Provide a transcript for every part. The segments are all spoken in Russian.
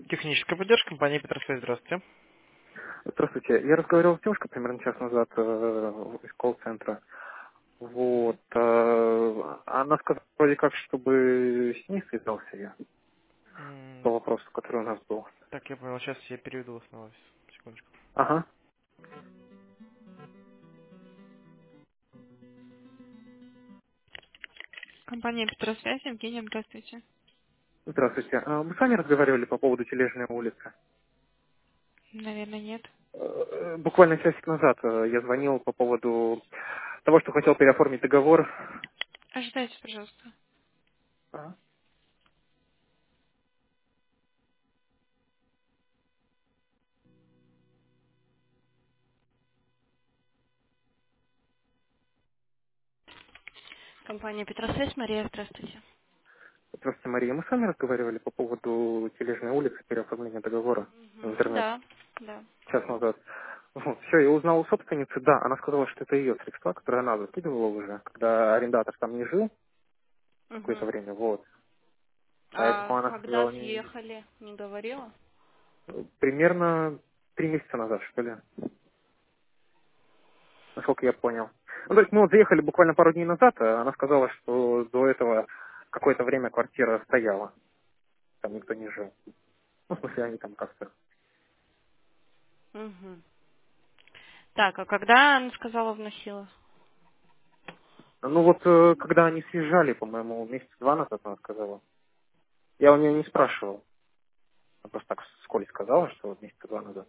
Техническая поддержка, компания Петросвязь, здравствуйте. Здравствуйте. Я разговаривал с девушкой примерно час назад из колл-центра. Вот. Она сказала вроде как, чтобы с ней связался я М, по вопросу, который у нас был. Так, я понял, сейчас я переведу вас на офис. Секундочку. Ага. Компания Петросвязь, Евгения, здравствуйте. Здравствуйте. Мы с вами разговаривали по поводу Тележной улицы. Наверное, нет. Буквально часик назад я звонил по поводу того, что хотел переоформить договор. Ожидайте, пожалуйста. Ага. Компания Петросвязь, Мария, здравствуйте. Здравствуйте, Мария. Мы с вами разговаривали по поводу Тележной улицы, переоформления договора в Мгм, интернет. да, да. Час назад. Вот, все, я узнал у собственницы, да, она сказала, что это ее средства, которые она закидывала уже, когда арендатор там не жил какое-то Угу. время, вот. А Поэтому она когда сказала съехали, не говорила? примерно 3 месяца назад, что ли, насколько я понял. Ну, то есть мы вот заехали буквально пару дней назад, а она сказала, что до этого какое-то время квартира стояла, там никто не жил. Ну, в смысле, они там как-то. Угу. Так, а когда она сказала вносила? Ну вот, когда они съезжали, по-моему, месяца 2 назад, она сказала. Я у нее не спрашивал. Она просто так вскользь сказала, что вот месяца 2 назад.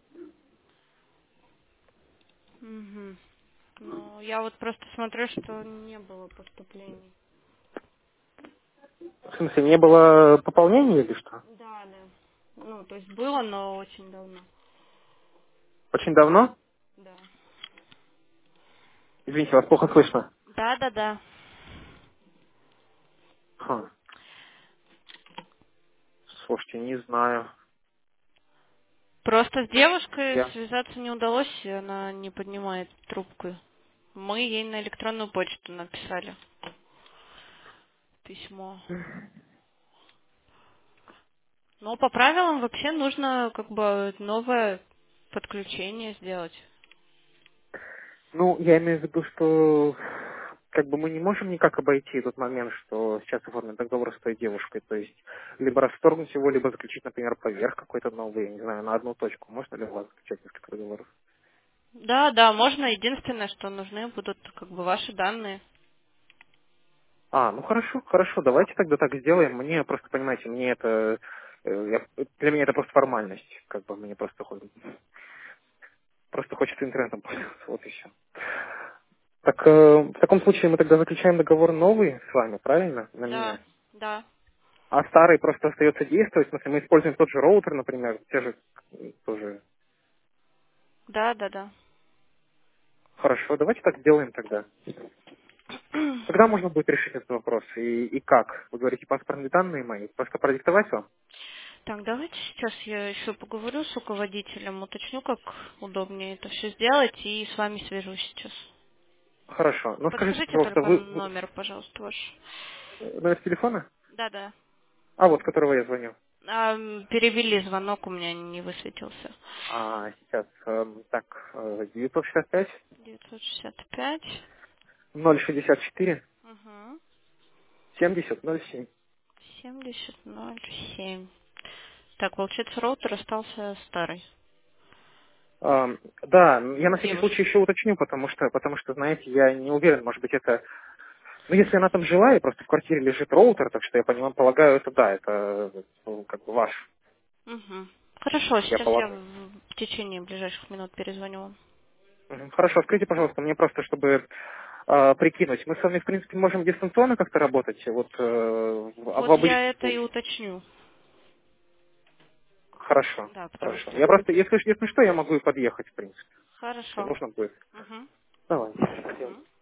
Угу. Ну, я вот просто смотрю, что не было поступлений. В смысле, не было пополнения или что? Да, да. Ну, то есть было, но очень давно. Очень давно? Да. Извините, вас плохо слышно. Да, да, да. Хм, слушайте, не знаю. Просто с девушкой Я... связаться не удалось, и она не поднимает трубку. Мы ей на электронную почту написали письмо. Но по правилам вообще нужно как бы новое подключение сделать. Ну, я имею в виду, что как бы мы не можем никак обойти тот момент, что сейчас оформлен договор с той девушкой. То есть либо расторгнуть его, либо заключить, например, поверх какой-то новый, я не знаю, на одну точку. Можно ли у вас заключать несколько договоров? Да, да, можно. Единственное, что нужны будут как бы ваши данные. Ну хорошо, хорошо, давайте тогда так сделаем. Мне просто, понимаете, мне это... для меня это просто формальность. Как бы мне просто хочется интернетом пользоваться, вот и все. Так, в таком случае мы тогда заключаем договор новый с вами, правильно? На Да, меня. да, А старый просто остается действовать. В смысле, мы используем тот же роутер, например, те же тоже. да, да, да. Хорошо, давайте так сделаем тогда. Когда можно будет решить этот вопрос? И как? Вы говорите, паспортные данные мои? Просто продиктовать вам? Так, давайте сейчас я еще поговорю с руководителем, уточню, как удобнее это все сделать, и с вами свяжусь сейчас. Хорошо. Но скажите, Подскажите пожалуйста, только вы номер, пожалуйста, ваш. номер телефона? Да, да. Вот, с которого я звоню. Перевели звонок, у меня не высветился. Сейчас, так, 965 965. 064 Угу. 7007. 7007. Так, получается, роутер остался старый. Да, я на всякий случай Девушки. еще уточню, потому что, знаете, я не уверен, может быть, это... Ну, если она там жила, и просто в квартире лежит роутер, так что я полагаю, это да, это как бы ваш, Угу. Хорошо, я сейчас я полагаю. в течение ближайших минут перезвоню вам. Мгм. Хорошо, скажите, пожалуйста, мне просто, чтобы прикинуть, мы с вами, в принципе, можем дистанционно как-то работать, вот в Вот обычном я это и случае. уточню. Хорошо, Да, потому хорошо. что... Я просто, если что, я могу и подъехать, в принципе, если Хорошо. нужно будет. Угу. Давай. Угу.